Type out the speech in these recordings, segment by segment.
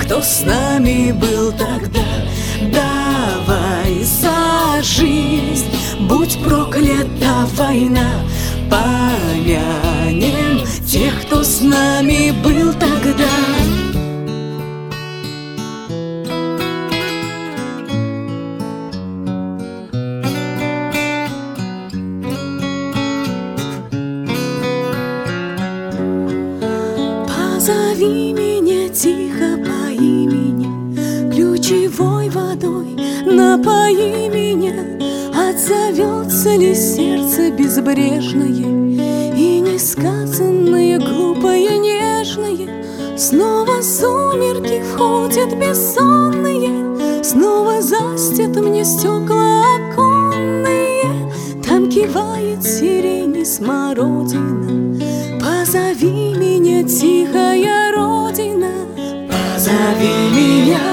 кто с нами был тогда. Давай за жизнь, будь проклята война, помянем тех, кто с нами был тогда. Позови меня тихо по имени, ключевой водой напои меня. Отзовется ли сердце безбрежное и несказанное, глупое, нежное? Снова сумерки входят бессонные, снова застят мне стекла оконные. Там кивает сирень и смородина. Позови меня, тихая родина, позови меня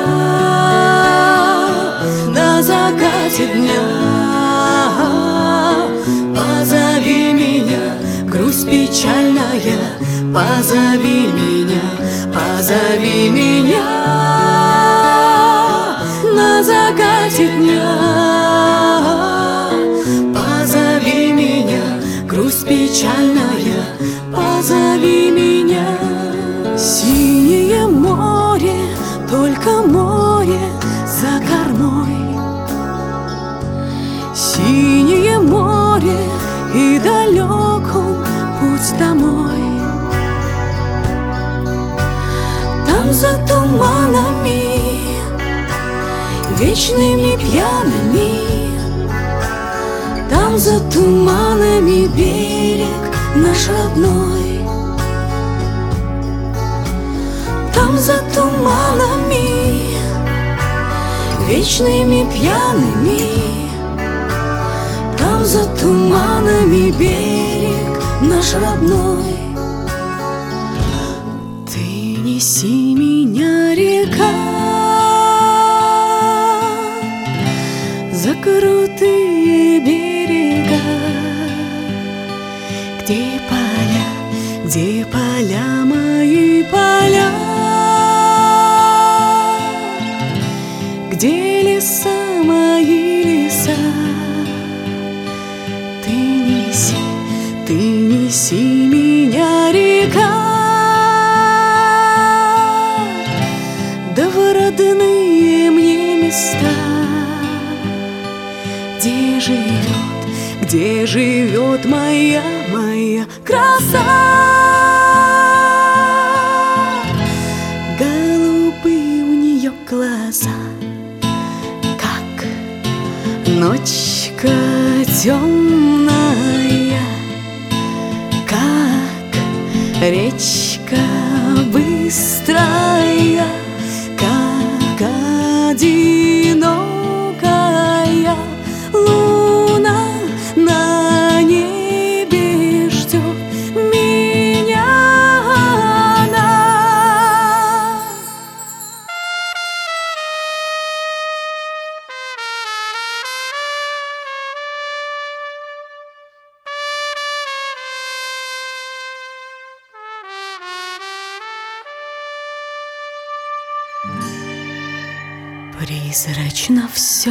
на закате дня. Позови меня, грусть печальная, позови меня, позови меня на закате дня. Позови меня, грусть печальная, позови меня. Синее море, только море за кормой. Синее море, и далек он путь домой. Там за туманами, вечными пьяными, там за туманами берег наш родной. Там за туманами, вечными пьяными, там за туманами берег наш родной. Ты неси меня, река, за крутые берега, где поля, мои поля, где леса, мои леса. Ты неси меня, река, да в родные мне места, где живет моя краса. Голубые у нее глаза, как ночка темная, как речка быстрая, как одинокая луна на небе ждет меня она. Призрачно все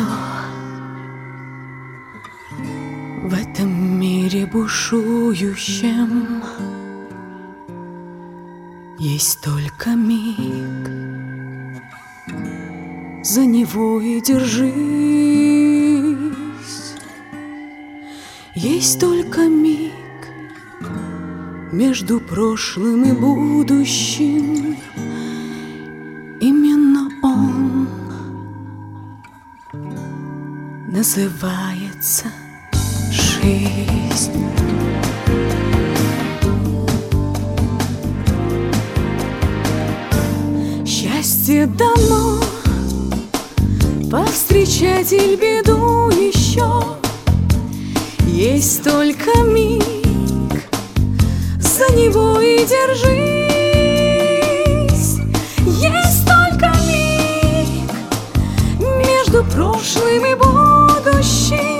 в этом мире бушующем. Есть только миг, за него и держись. Есть только миг между прошлым и будущим. Именно он называется жизнь. Счастье дано повстречать или беду еще. Есть только миг, за него и держись. Есть только миг между прошлым и будущим.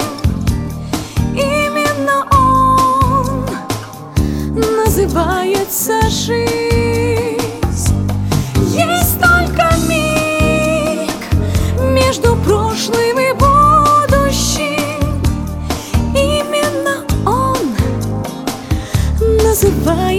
Именно он называется жизнь. Есть только миг забываем.